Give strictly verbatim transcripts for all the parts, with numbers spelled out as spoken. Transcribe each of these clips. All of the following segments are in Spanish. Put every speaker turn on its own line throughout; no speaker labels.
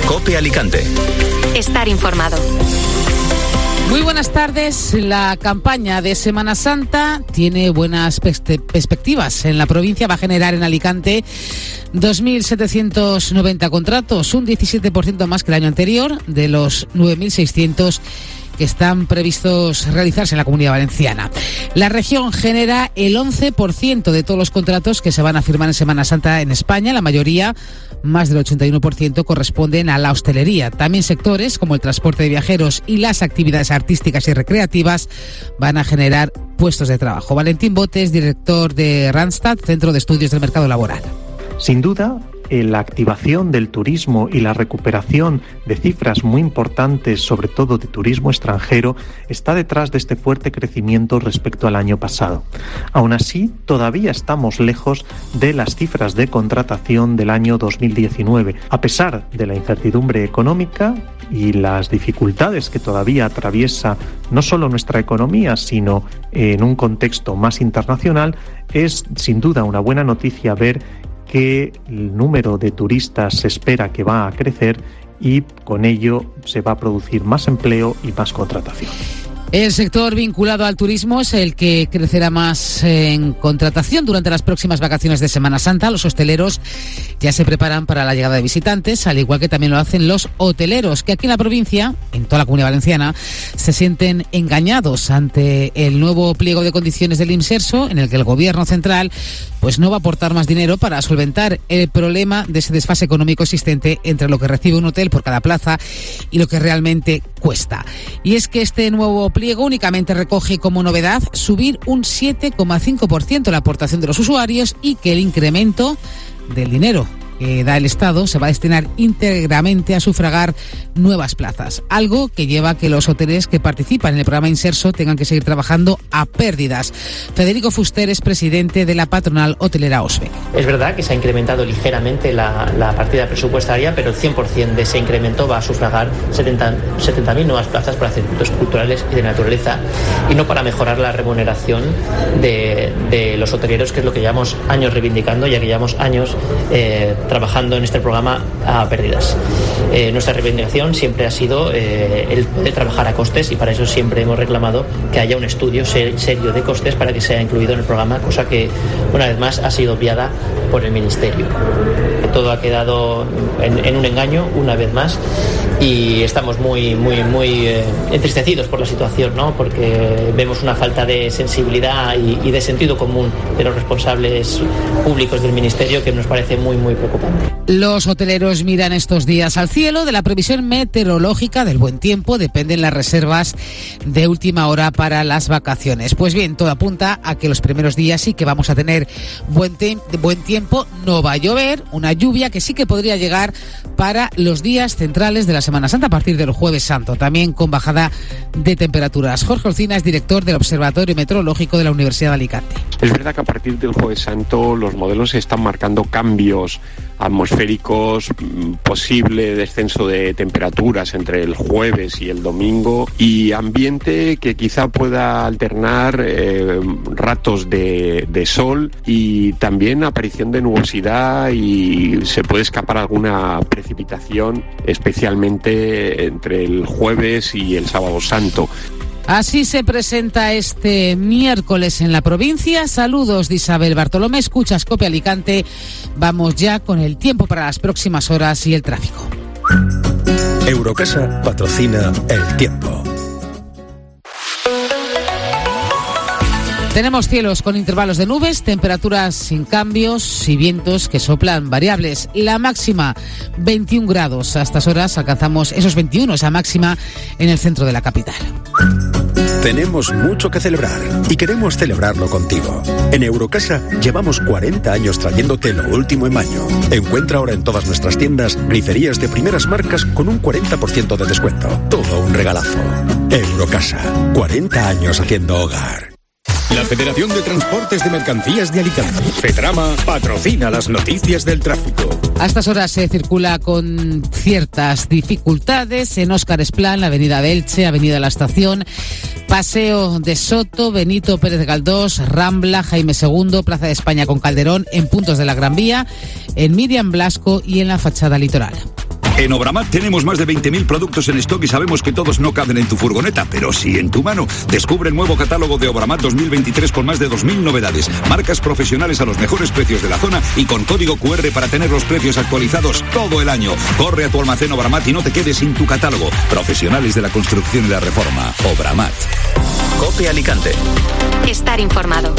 COPE Alicante.
Estar informado.
Muy buenas tardes. La campaña de Semana Santa tiene buenas perspectivas. En la provincia va a generar en Alicante dos mil setecientos noventa contratos, un diecisiete por ciento más que el año anterior, de los nueve mil seiscientos que están previstos realizarse en la Comunidad Valenciana. La región genera el once por ciento de todos los contratos que se van a firmar en Semana Santa en España. La mayoría, más del ochenta y uno por ciento, corresponden a la hostelería. También sectores como el transporte de viajeros y las actividades artísticas y recreativas van a generar puestos de trabajo. Valentín Botes, director de Randstad, Centro de Estudios del Mercado Laboral.
Sin duda, la activación del turismo y la recuperación de cifras muy importantes, sobre todo de turismo extranjero, está detrás de este fuerte crecimiento respecto al año pasado. Aún así, todavía estamos lejos de las cifras de contratación del año dos mil diecinueve, a pesar de la incertidumbre económica y las dificultades que todavía atraviesa no solo nuestra economía, sino en un contexto más internacional. Es sin duda una buena noticia ver que el número de turistas se espera que va a crecer y con ello se va a producir más empleo y más contratación.
El sector vinculado al turismo es el que crecerá más en contratación durante las próximas vacaciones de Semana Santa. Los hosteleros ya se preparan para la llegada de visitantes, al igual que también lo hacen los hoteleros, que aquí en la provincia, en toda la Comunidad Valenciana, se sienten engañados ante el nuevo pliego de condiciones del Imserso, en el que el Gobierno central pues no va a aportar más dinero para solventar el problema de ese desfase económico existente entre lo que recibe un hotel por cada plaza y lo que realmente cuesta. Y es que este nuevo pliego únicamente recoge como novedad subir un siete coma cinco por ciento la aportación de los usuarios y que el incremento del dinero que da el Estado se va a destinar íntegramente a sufragar nuevas plazas, algo que lleva a que los hoteles que participan en el programa Imserso tengan que seguir trabajando a pérdidas. Federico Fuster es presidente de la patronal hotelera O S B E.
Es verdad que se ha incrementado ligeramente la, la partida presupuestaria, pero el cien por ciento de ese incremento va a sufragar setenta mil nuevas plazas para circuitos culturales y de naturaleza, y no para mejorar la remuneración de, de los hoteleros, que es lo que llevamos años reivindicando, ya que llevamos años eh, trabajando en este programa a pérdidas. Eh, nuestra reivindicación siempre ha sido eh, el poder trabajar a costes, y para eso siempre hemos reclamado que haya un estudio ser, serio de costes para que sea incluido en el programa, cosa que una vez más ha sido obviada por el Ministerio. Todo ha quedado en, en un engaño una vez más, y estamos muy muy muy eh, entristecidos por la situación, ¿no? Porque vemos una falta de sensibilidad y, y de sentido común de los responsables públicos del Ministerio que nos parece muy muy preocupante.
Los hoteleros miran estos días al cielo. De la previsión meteorológica del buen tiempo dependen las reservas de última hora para las vacaciones. Pues bien, todo apunta a que los primeros días sí que vamos a tener buen, te- buen tiempo. No va a llover, una lluvia que sí que podría llegar para los días centrales de la Semana Santa a partir del Jueves Santo, también con bajada de temperaturas. Jorge Olcina es director del Observatorio Meteorológico de la Universidad de Alicante.
Es verdad que a partir del Jueves Santo los modelos están marcando cambios atmosféricos, posible descenso de temperaturas entre el jueves y el domingo, y ambiente que quizá pueda alternar eh, ratos de, de sol y también aparición de nubosidad, y se puede escapar alguna precipitación, especialmente entre el jueves y el sábado santo.
Así se presenta este miércoles en la provincia. Saludos de Isabel Bartolomé, escuchas COPE Alicante. Vamos ya con el tiempo para las próximas horas y el tráfico.
Eurocasa patrocina el tiempo.
Tenemos cielos con intervalos de nubes, temperaturas sin cambios y vientos que soplan variables. La máxima veintiún grados. A estas horas alcanzamos esos veintiuno, esa máxima en el centro de la capital.
Tenemos mucho que celebrar y queremos celebrarlo contigo. En Eurocasa llevamos cuarenta años trayéndote lo último en baño. Encuentra ahora en todas nuestras tiendas griferías de primeras marcas con un cuarenta por ciento de descuento. Todo un regalazo. Eurocasa, cuarenta años haciendo hogar.
La Federación de Transportes de Mercancías de Alicante, FETRAMA, patrocina las noticias del tráfico.
A estas horas se circula con ciertas dificultades en Óscar Esplán, la avenida de Elche, avenida La Estación, Paseo de Soto, Benito Pérez Galdós, Rambla, Jaime segundo, Plaza de España con Calderón, en puntos de la Gran Vía, en Miriam Blasco y en la fachada litoral.
En Obramat tenemos más de veinte mil productos en stock y sabemos que todos no caben en tu furgoneta, pero sí en tu mano. Descubre el nuevo catálogo de Obramat dos mil veintitrés con más de dos mil novedades, marcas profesionales a los mejores precios de la zona y con código cu erre para tener los precios actualizados todo el año. Corre a tu almacén Obramat y no te quedes sin tu catálogo. Profesionales de la construcción y la reforma. Obramat.
COPE Alicante.
Estar informado.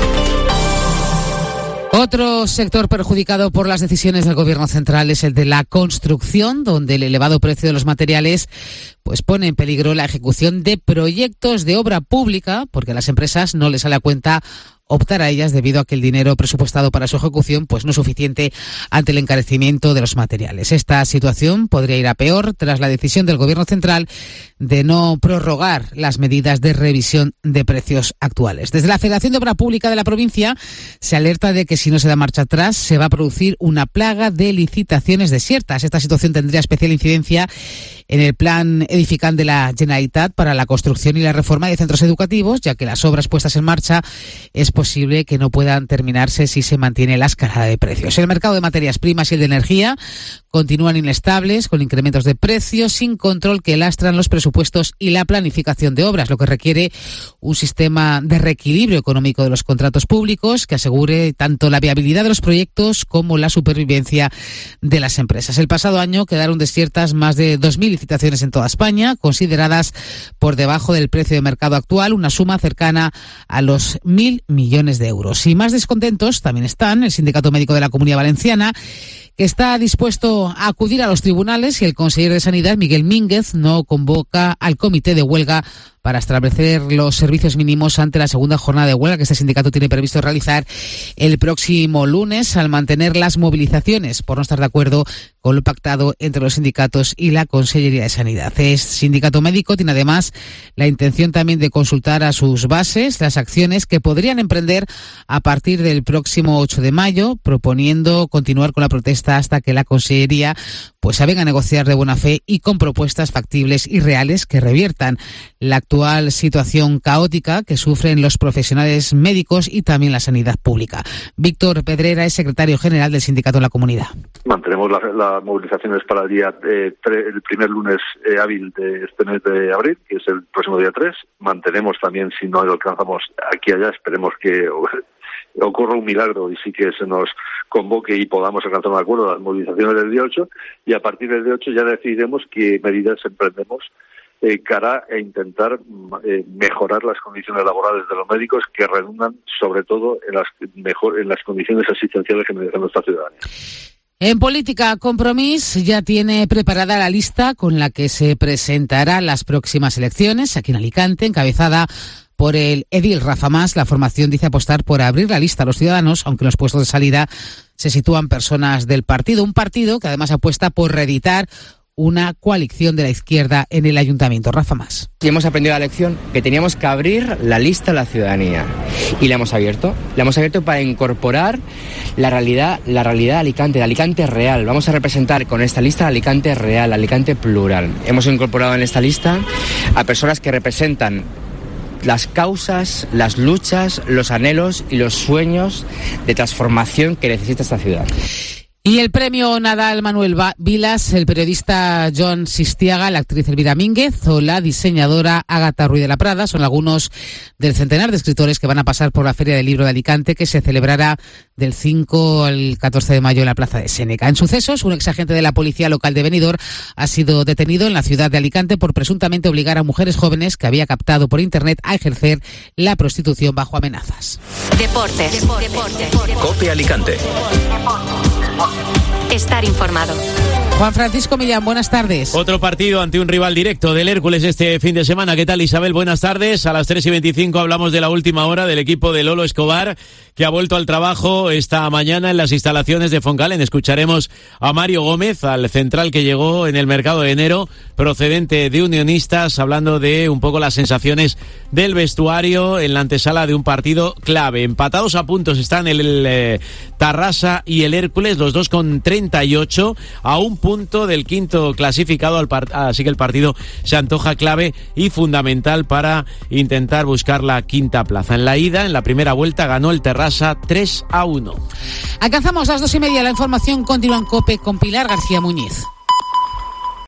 Otro sector perjudicado por las decisiones del Gobierno central es el de la construcción, donde el elevado precio de los materiales pues pone en peligro la ejecución de proyectos de obra pública, porque a las empresas no les sale a cuenta optar a ellas debido a que el dinero presupuestado para su ejecución pues no es suficiente ante el encarecimiento de los materiales. Esta situación podría ir a peor tras la decisión del Gobierno central de no prorrogar las medidas de revisión de precios actuales. Desde la Federación de Obra Pública de la provincia se alerta de que si no se da marcha atrás se va a producir una plaga de licitaciones desiertas. Esta situación tendría especial incidencia en el plan edificant de la Generalitat para la construcción y la reforma de centros educativos, ya que las obras puestas en marcha es posible que no puedan terminarse si se mantiene la escalada de precios. El mercado de materias primas y el de energía continúan inestables, con incrementos de precios sin control que lastran los presupuestos y la planificación de obras, lo que requiere un sistema de reequilibrio económico de los contratos públicos que asegure tanto la viabilidad de los proyectos como la supervivencia de las empresas. El pasado año quedaron desiertas más de dos mil licitaciones en toda España, consideradas por debajo del precio de mercado actual, una suma cercana a los mil millones de euros. Y más descontentos también están el Sindicato Médico de la Comunidad Valenciana, que está dispuesto a acudir a los tribunales, y el consejero de Sanidad, Miguel Mínguez, no convoca al comité de huelga para establecer los servicios mínimos ante la segunda jornada de huelga que este sindicato tiene previsto realizar el próximo lunes, al mantener las movilizaciones por no estar de acuerdo con lo pactado entre los sindicatos y la Consellería de Sanidad. El sindicato médico tiene además la intención también de consultar a sus bases las acciones que podrían emprender a partir del próximo ocho de mayo, proponiendo continuar con la protesta hasta que la Consellería pues venga a negociar de buena fe y con propuestas factibles y reales que reviertan la actual situación caótica que sufren los profesionales médicos y también la sanidad pública. Víctor Pedrera es secretario general del sindicato en la comunidad.
Mantenemos las la movilizaciones para el día eh, tre, el primer lunes eh, hábil de este mes de abril, que es el próximo día tres. Mantenemos también, si no lo alcanzamos aquí y allá, esperemos que ocurra un milagro y sí que se nos convoque y podamos alcanzar un acuerdo, las movilizaciones del día ocho, y a partir del día ocho ya decidiremos qué medidas emprendemos eh, cara a intentar eh, mejorar las condiciones laborales de los médicos, que redundan sobre todo en las mejor en las condiciones asistenciales que merece nuestra ciudadanía.
En política, Compromís ya tiene preparada la lista con la que se presentará las próximas elecciones aquí en Alicante, encabezada por el edil Rafa Mas. La formación dice apostar por abrir la lista a los ciudadanos, aunque en los puestos de salida se sitúan personas del partido. Un partido que además apuesta por reeditar una coalición de la izquierda en el ayuntamiento. Rafa Mas.
Y hemos aprendido la lección que teníamos que abrir la lista a la ciudadanía. Y la hemos abierto. La hemos abierto para incorporar la realidad, la realidad de Alicante, de Alicante real. Vamos a representar con esta lista Alicante real, Alicante plural. Hemos incorporado en esta lista a personas que representan las causas, las luchas, los anhelos y los sueños de transformación que necesita esta ciudad.
Y el premio Nadal Manuel Vilas, el periodista Joan Sistiaga, la actriz Elvira Mínguez o la diseñadora Ágata Ruiz de la Prada son algunos del centenar de escritores que van a pasar por la Feria del Libro de Alicante, que se celebrará del cinco al catorce de mayo en la Plaza de Séneca. En sucesos, un exagente de la Policía Local de Benidorm ha sido detenido en la ciudad de Alicante por presuntamente obligar a mujeres jóvenes que había captado por internet a ejercer la prostitución bajo amenazas.
Deportes. Deportes. Deportes.
COPE Alicante.
Estar informado.
Juan Francisco Millán, buenas tardes.
Otro partido ante un rival directo del Hércules este fin de semana. ¿Qué tal, Isabel? Buenas tardes. A las tres y veinticinco hablamos de la última hora del equipo de Lolo Escobar, que ha vuelto al trabajo esta mañana en las instalaciones de Foncalen. Escucharemos a Mario Gómez, al central que llegó en el mercado de enero, procedente de Unionistas, hablando de un poco las sensaciones del vestuario en la antesala de un partido clave. Empatados a puntos están el, el eh, Tarrasa y el Hércules, los dos con treinta y ocho, a un punto del quinto clasificado, al part- así que el partido se antoja clave y fundamental para intentar buscar la quinta plaza. En la ida, en la primera vuelta, ganó el Terrassa tres a uno.
Alcanzamos las dos y media. La información continúa en COPE con Pilar García Muñiz.